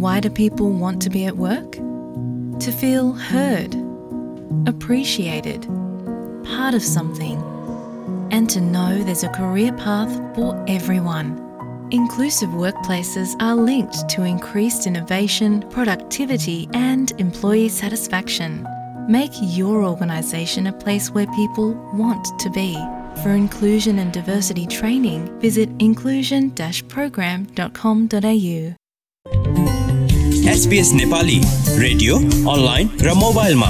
Why do people want to be at work? To feel heard, appreciated, part of something, and to know there's a career path for everyone. Inclusive workplaces are linked to increased innovation, productivity, and employee satisfaction. Make your organisation a place where people want to be. For inclusion and diversity training, visit inclusion-program.com.au. SBS Nepali radio online र मोबाइलमा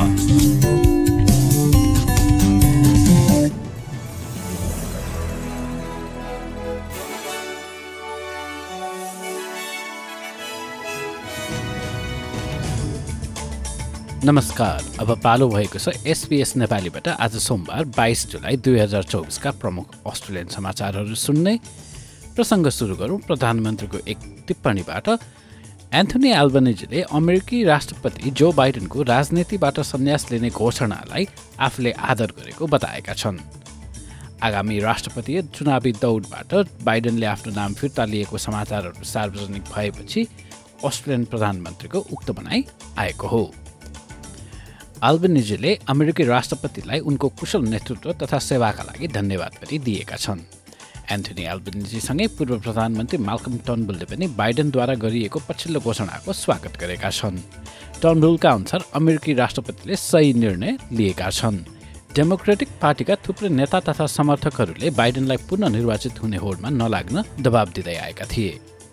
नमस्कार। अब पालो भएको छ SBS नेपालीबाट आज सोमबार 22 जुलाई 2024 का प्रमुख अस्ट्रेलियन समाचारहरू सुन्ने। प्रसङ्ग सुरु गरौँ प्रधानमन्त्रीको एक टिप्पणीबाट। एन्थोनी एल्बनिजीले अमेरिकी राष्ट्रपति जो बाइडेनको राजनीतिबाट सन्यास लिने घोषणालाई आफूले आदर गरेको बताएका छन्। आगामी राष्ट्रपतीय चुनावी दौडबाट बाइडेनले आफ्नो नाम फिर्ता लिएको समाचारहरू सार्वजनिक भएपछि अस्ट्रेलियन प्रधानमन्त्रीको उक्त भनाइ आएको हो। एल्बनिजीले अमेरिकी राष्ट्रपतिलाई उनको कुशल नेतृत्व तथा सेवाका लागि धन्यवाद पनि दिएका छन्। एन्थोनी एल्बनिजीसँगै पूर्व प्रधानमन्त्री माल्कम टर्नबुलले पनि बाइडेनद्वारा गरिएको पछिल्लो घोषणाको स्वागत गरेका छन्। टर्नबुलका अनुसार अमेरिकी राष्ट्रपतिले सही निर्णय लिएका छन्। डेमोक्रेटिक पार्टीका थुप्रै नेता तथा समर्थकहरूले बाइडेनलाई पुनः निर्वाचित हुने होडमा नलाग्न दबाब दिँदै आएका थिए।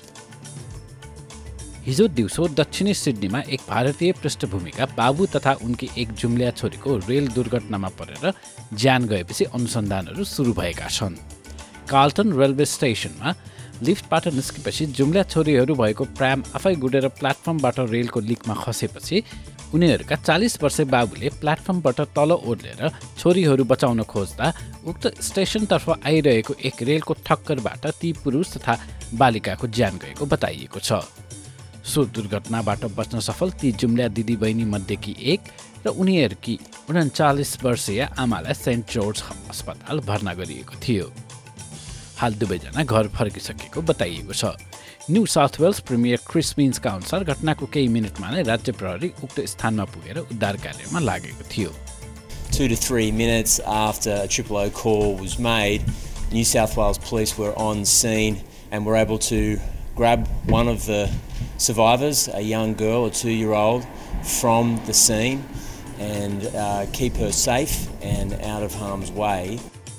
हिजो दिउँसो दक्षिणी सिडनीमा एक भारतीय पृष्ठभूमिका बाबु तथा उनकी एक जुम्लिया छोरीको रेल दुर्घटनामा परेर ज्यान गएपछि अनुसन्धानहरू सुरु भएका छन्। कार्लटन रेलवे स्टेसनमा लिफ्टबाट निस्केपछि जुम्लिया छोरीहरू भएको प्राम आफै गुडेर प्लेटफर्मबाट रेलको लिकमा खसेपछि उनीहरूका 40 वर्षे बाबुले प्लेटफर्मबाट तल ओर्लेर छोरीहरू बचाउन खोज्दा उक्त स्टेसनतर्फ आइरहेको एक रेलको ठक्करबाट ती पुरुष तथा बालिकाको ज्यान गएको बताइएको छ। सो दुर्घटनाबाट बच्न सफल ती जुम्लिया दिदीबहिनी मध्येकी एक र उनीहरूकी 39 वर्षीय आमालाई सेन्ट जर्ज अस्पताल भर्ना गरिएको थियो। हाल दुवैजना घर फर्किसकेको बताइएको छ। New South Wales premier Chris मिन्सका अनुसार घटनाको केही मिनटमा नै राज्य प्रहरी उक्त स्थानमा पुगेर उद्धार कार्यमा लागेको थियो। 2 to 3 minutes after a 000 call was made, New South Wales police were on scene and were able to grab one of the survivors, a young girl, a 2-year-old, from the scene and keep her safe and out of harm's way.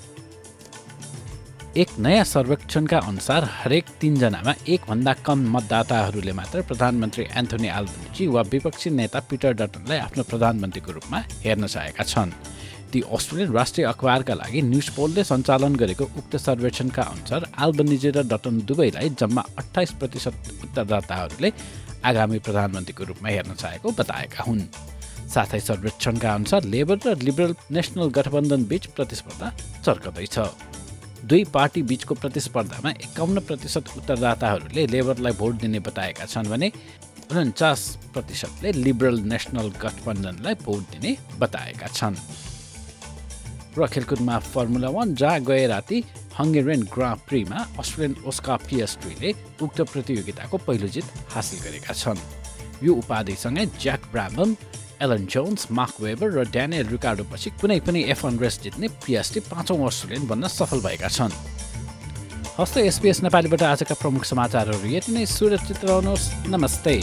एक नयाँ सर्वेक्षणका अनुसार हरेक 3 जनामा एकभन्दा कम मतदाताहरूले मात्र प्रधानमन्त्री Anthony Albanese वा विपक्षी नेता पिटर डटनलाई आफ्नो प्रधानमन्त्रीको रूपमा हेर्न चाहेका छन्। ती अस्ट्रेलियन राष्ट्रिय अखबारका लागि न्युज पोलले सञ्चालन गरेको उक्त सर्वेक्षणका अनुसार एल्बनिजी र डटन दुवैलाई जम्मा 28% उत्तरदाताहरूले आगामी प्रधानमन्त्रीको रूपमा हेर्न चाहेको बताएका हुन्। साथै सर्वेक्षणका अनुसार लेबर र लिबरल नेसनल गठबन्धन बीच प्रतिस्पर्धा चर्कदैछ। दुई पार्टी बीचको प्रतिस्पर्धामा 51% उत्तरदाताहरूले लेबरलाई भोट दिने बताएका छन् भने 49%ले लिबरल नेसनल गठबन्धनलाई भोट दिने बताएका छन्। र खेलकुदमा फर्मुला 1 जहाँ गए राति हङ्गेरियन ग्राँ प्रीमा अस्ट्रेलियन ओस्कार पिएस्ट्रीले उक्त प्रतियोगिताको पहिलो जित हासिल गरेका छन्। यो उपाधिसँगै Jack Brabham, Alan Jones, Mark Webber र ड्यानियल रिकार्डो पछि कुनै पनि F1 रेस जित्ने पिएस्टी 5औं अस्ट्रेलियन बन्न सफल भएका छन्। हस्त SBS नेपालीबाट आजका प्रमुख समाचारहरू यति नै। सुरक्षित रहनुहोस्। नमस्ते।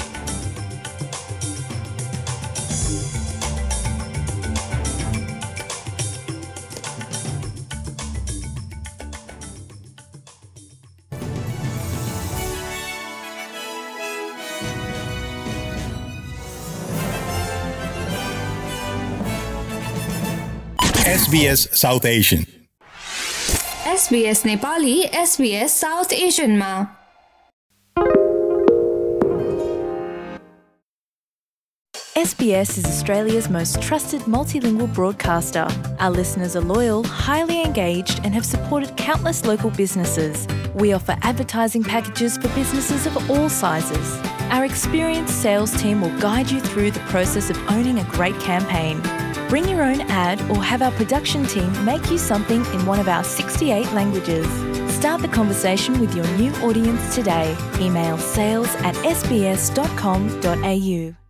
SBS South Asian. SBS Nepali SBS South Asian मा। SBS is Australia's most trusted multilingual broadcaster. Our listeners are loyal, highly engaged, and have supported countless local businesses. We offer advertising packages for businesses of all sizes. Our experienced sales team will guide you through the process of owning a great campaign. Bring your own ad or have our production team make you something in one of our 68 languages. Start the conversation with your new audience today. Email sales@sbs.com.au.